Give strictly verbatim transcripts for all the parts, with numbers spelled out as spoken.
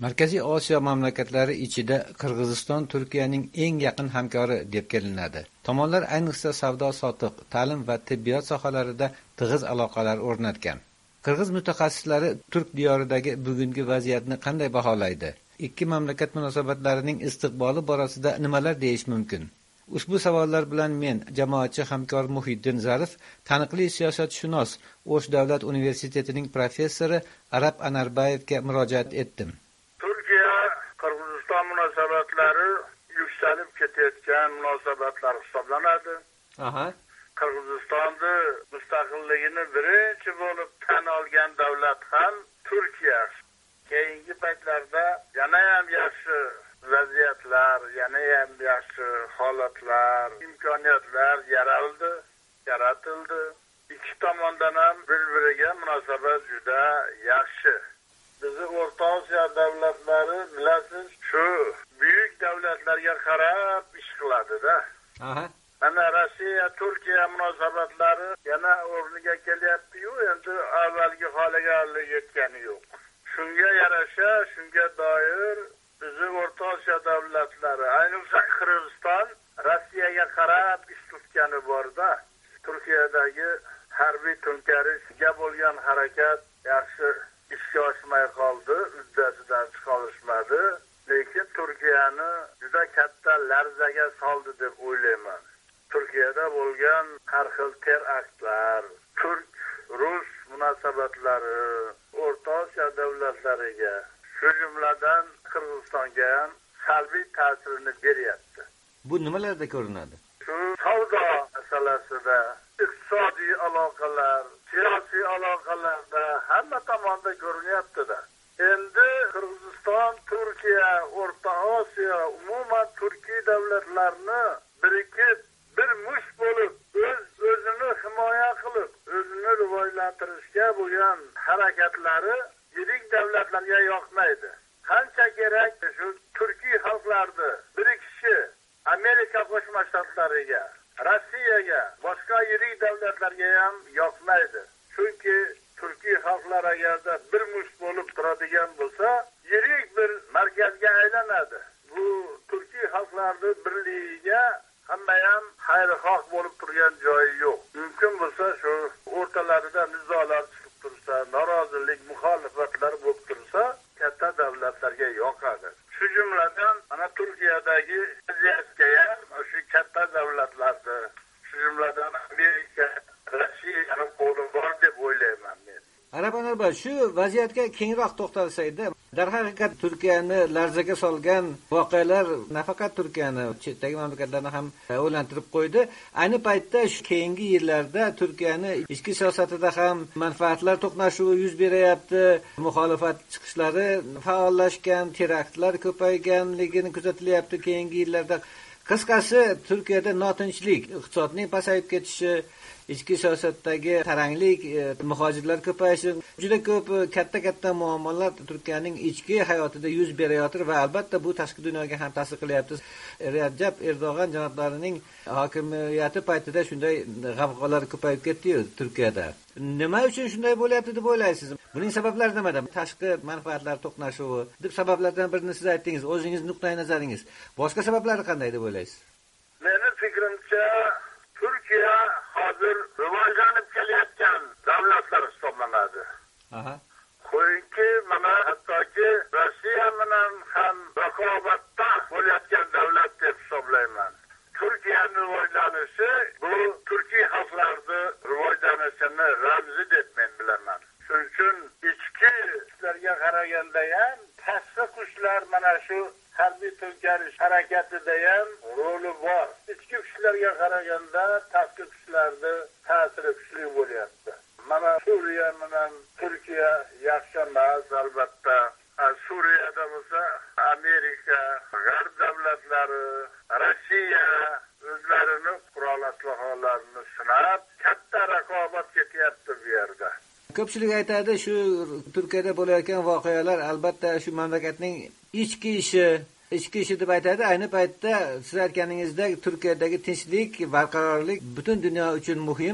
Markaziy Osiyo mamlakatlari ichida Qirg'iziston Turkiyaning eng yaqin hamkori deb kelinadi. Tomonlar ayniqsa savdo-sotiq, ta'lim va tibbiyot sohalarida tig'iz aloqalar o'rnatgan. Qirg'iz mutaxassislari Turk diyoridagi bugungi vaziyatni qanday baholaydi? Ikki mamlakat munosabatlarining istiqboli borasida nimalar deyish mumkin? Ushbu savollar bilan men, jamoatchi hamkor Muhiddin Zarif, taniqli siyosatshunos, O'sh davlat universitetining professori Arab Anarbayevga murojaat etdim. Qirg'iziston munosabatlari yuksalib ketayotgan munosabatlar hisoblanadi. Aha. Qirg'izistonni mustaqilligini birinchi bo'lib tan olgan davlat ham Turkiya. Keyingi paytlarda yana ham yaxshi vaziyatlar, yana ham yaxshi holatlar, imkoniyatlar yaraldi, yaratildi. Ikki tomondan ham bir-biriga munosabat juda yaxshi. Bizi O'rta Osiyo davlatlari bilasiz, shu buyuk davlatlarga qarab ish qiladi-da. Aha. Mana Rossiya Turkiya munosabatlari yana o'rniga kelyapti-yu, endi avvalgi holiga hali yetgani yo'q. Shunga yarasha, shunga doir bizi O'rta Osiyo davlatlari, ayniqsa Qirg'iziston Rossiyaga qarab ish tutgani bor-da. Turkiyadagi harbiy to'nkarishga bo'lgan harakat yaxshi ishga oshmay qoldi, uddasidan chiqa olishmadi, lekin Turkiyani juda katta larzaga soldi deb o'ylayman. Turkiyada bo'lgan har xil teraktlar, Turk-Rus munosabatlari O'rta Osiyo davlatlariga, shu jumladan Qirg'izistonga ham salbiy ta'sirini beryapti. Bu nimalarda ko'rinadi? Shu savdo masalasida, iqtisodiy aloqalar, siyosiy aloqalarda hamma tomonda ko'rinyapti-da. Endi Qirg'iziston, Turkiya, O'rta Osiyo, umuman Turkiy davlatlarni birikib, bir mush bo'lib, o'z o'zini himoya qilib, o'zini rivojlantirishga bo'lgan harakatlari yirik davlatlarga yoqmaydi. Qancha kerak shu Turkiy xalqlarni birikishi Amerika Qo'shma Shtatlariga, Rossiyaga, boshqa yirik davlatlarga ham yoqmaydi. Chunki Turkiy xalqlar agarda bir mush bo'lib turadigan bo'lsa, yirik bir markazga aylanadi. Bu Turkiy xalqlarning birligiga hamma ham xayrixoh bo'lib turgan joyi yo'q. Mumkin bo'lsa shu o'rtalarida nizolar chiqib tursa, norozilik, muxolifatlar bo'lib tursa, katta davlatlarga yoqadi. Shu jumladan ana Turkiyadagi vaziyatga ham shu katta davlatlarda, shu jumladan Amerika, Rossiyaning qo'li bor deb o'ylayman men. Arab Anarbay, shu vaziyatga kengroq to'xtalsaydi, darhaqiqat Turkiyani larzaga solgan voqealar nafaqat Turkiyani, chetdagi mamlakatlarni ham o'ylantirib qo'ydi. Ayni paytda shu keyingi yillarda Turkiyani ichki siyosatida ham manfaatlar to'qnashuvi yuz beryapti, muxolifat chiqishlari faollashgan, teraktlar ko'payganligini kuzatilyapti keyingi yillarda. Qisqasi, Turkiyada notinchlik, iqtisodning pasayib ketishi, ichki siyosatdagi taranglik, muhojirlar ko'payishi, juda ko'p katta-katta muammolar Turkiyaning ichki hayotida yuz berayotir va albatta bu tashqi dunyoga ham ta'sir qilyapti. Rajab Erdo'g'an janoblarining hokimiyati paytida shunday g'avg'olar ko'payib ketdi-yu Turkiyada. Nima uchun shunday bo'lyapti deb o'ylaysiz? Buning sabablari nimada? Tashqi manfaatlar to'qnashuvi deb sabablardan birini siz aytdingiz, o'zingiz nuqtai nazaringiz. Boshqa sabablari qanday deb o'ylaysiz? Meni fikrimcha, Turkiya hozir rivojlanib kelayotgan davlatlar hisoblanadi. Aha. Qo'yinki, mana hattoki Rossiya bilan ham raqobatda bo'layotgan davlat deb hisoblayman. Turkiyaning rivojlanishi bu Turkiy xalqlarning rivojlanishini ramzi deb men bilaman. Shuning uchun ichki ishlarga qaraganda ham tashqi kuchlar mana shu harbiy to'nkarish harakatida ham roli bor. Ichki kuchlarga qaraganda tashqi kuchlarning ta'siri kuchli bo'lyapti. Mana Suriya bilan Turkiya yaxshi emas, albatta. Suriyada bo'lsa Amerika, G'arb davlatlari, Rossiya o'zlarining qurol aslahalarini sinab, katta raqobat ketyapti bu yerda. Ko'pchilik aytadi, shu Turkiyada bo'layotgan voqealar albatta shu mamlakatning ichki ishi, ichki ishi deb aytadi. Ayni paytda siz aytganingizdek Turkiyadagi tinchlik, barqarorlik butun dunyo uchun muhim.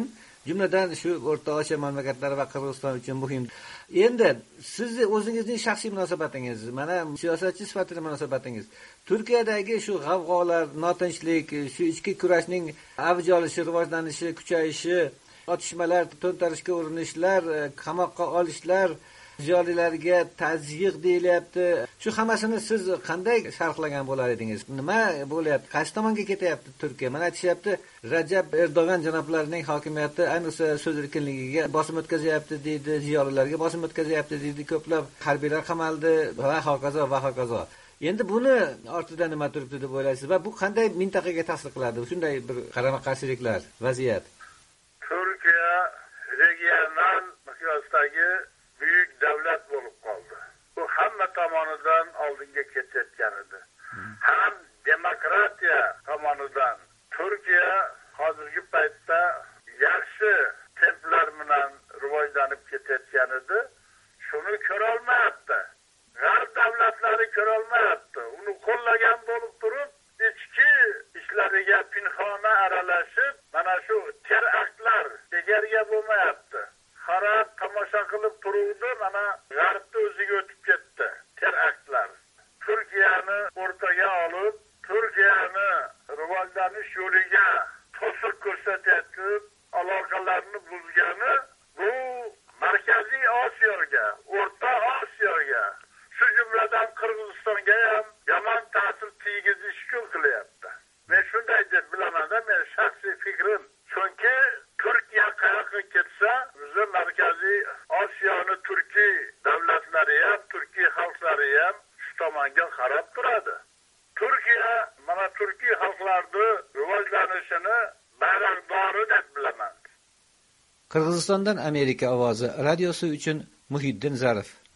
jumladan shu O'rta Osiyo mamlakatlari va Qirg'iziston uchun muhim. Endi sizni o'zingizning shaxsiy munosabatingiz, mana siyosatchi sifatida munosabatingiz Turkiyadagi shu g'avg'olar, notinchlik, shu ichki kurashning avj olishi, rivojlanishi, kuchayishi, otishmalar, to'ntarishga urinishlar, qamoqqa olishlar, ziyolilarga tazyiq deyilyapti. Shu hammasini siz qanday sharhlagan bo'lar edingiz? Nima bo'lyapti? Qaysi tomonga ketyapti Turkiya? Mana aytishyapti, Rajab Erdo'g'an janoblarining hokimiyati ayniqsa so'z erkinligiga bosim o'tkazyapti deydi, ziyolilarga bosim o'tkazyapti deydi, ko'plab harbiylar qamaldi va hokazo va hokazo. Endi buni ortida nima turibdi deb o'ylaysiz va bu qanday mintaqaga ta'sir qiladi? Shunday bir qarama-qarshiliklar, vaziyat. Turkiya regional miqyosdagi buyuk davlat bo'lib qoldi. Bu hamma tomonidan oldinga ketayotgan edi. Ham demokratiya tomonidan Turkiya hozirgi paytda yaxshi templar bilan rivojlanib ketayotgan edi. Shuni ko'ra olmayapti. G'arb davlatlari ko'ra olmayapti. Uni qo'llagan bo'lib turib, ichki ishlariga pinhona aralashib, mana shu teraktlar egarga bo'lmayapti. Qarab tomosha qilib turuvdi, mana g'arbda o'ziga o'tib ketdi teraktlar. Turkiyani o'rtaga olib, Turkiyani rivojlanish yo'liga to'siq ko'rsatayotib, aloqalarni buzgani bu Markaziy Osiyoga, O'rta Osiyoga, shu jumladan Qirg'izistonga ham yomon ta'sir tegizishga yo'l qilyapti. Men shunday deb bilaman-da, men shaxsiy fikrim. Chunki Turkiya qayoqqa ketsa, bizni Markaziy Osiyoni Turkiy davlatlari ham, Turkiy xalqlari ham shu tomonga qarab turadi. Turkiya mana Turkiy xalqlarning rivojlanishini bayroqdori deb bilaman. Qirg'izistondan Amerika ovozi radiosi uchun Muhiddin Zarif.